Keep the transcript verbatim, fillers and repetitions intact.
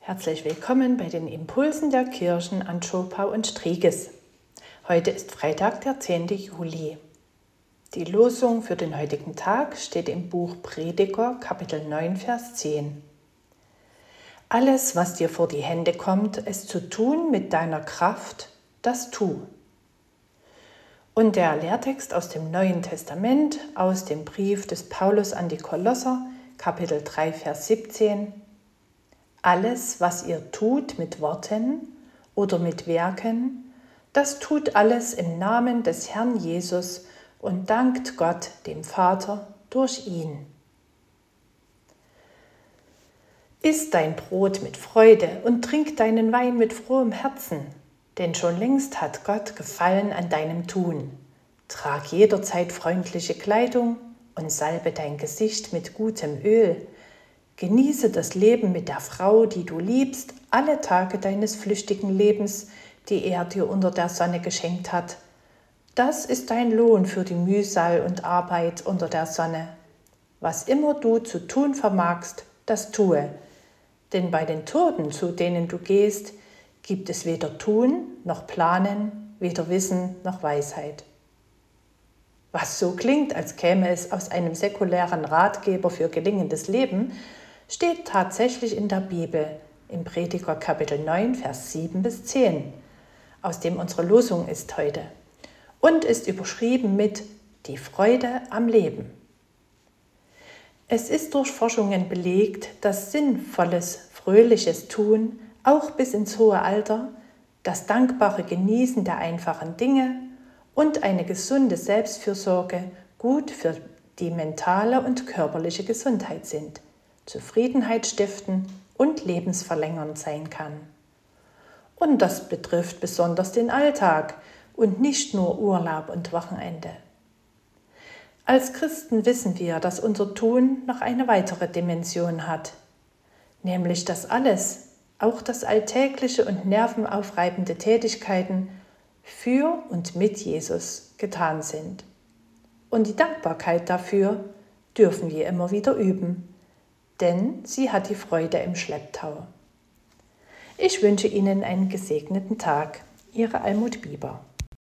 Herzlich willkommen bei den Impulsen der Kirchen an Schopau und Striegis. Heute ist Freitag, der zehnte Juli. Die Losung für den heutigen Tag steht im Buch Prediger, Kapitel neun, Vers zehn. Alles, was dir vor die Hände kommt, es zu tun mit deiner Kraft, das tu. Und der Lehrtext aus dem Neuen Testament, aus dem Brief des Paulus an die Kolosser, Kapitel drei, Vers siebzehn. Alles, was ihr tut mit Worten oder mit Werken, das tut alles im Namen des Herrn Jesus und dankt Gott, dem Vater, durch ihn. Iss dein Brot mit Freude und trink deinen Wein mit frohem Herzen, denn schon längst hat Gott Gefallen an deinem Tun. Trag jederzeit freundliche Kleidung und salbe dein Gesicht mit gutem Öl. Genieße das Leben mit der Frau, die du liebst, alle Tage deines flüchtigen Lebens, die er dir unter der Sonne geschenkt hat. Das ist dein Lohn für die Mühsal und Arbeit unter der Sonne. Was immer du zu tun vermagst, das tue. Denn bei den Toten, zu denen du gehst, gibt es weder Tun noch Planen, weder Wissen noch Weisheit. Was so klingt, als käme es aus einem säkulären Ratgeber für gelingendes Leben, steht tatsächlich in der Bibel, im Prediger Kapitel neun, Vers sieben bis zehn, aus dem unsere Losung ist heute, und ist überschrieben mit Die Freude am Leben. Es ist durch Forschungen belegt, dass sinnvolles, fröhliches Tun, auch bis ins hohe Alter, das dankbare Genießen der einfachen Dinge und eine gesunde Selbstfürsorge gut für die mentale und körperliche Gesundheit sind, Zufriedenheit stiften und lebensverlängernd sein kann. Und das betrifft besonders den Alltag und nicht nur Urlaub und Wochenende. Als Christen wissen wir, dass unser Tun noch eine weitere Dimension hat, nämlich dass alles, auch das alltägliche und nervenaufreibende Tätigkeiten, für und mit Jesus getan sind. Und die Dankbarkeit dafür dürfen wir immer wieder üben, denn sie hat die Freude im Schlepptau. Ich wünsche Ihnen einen gesegneten Tag. Ihre Almut Bieber.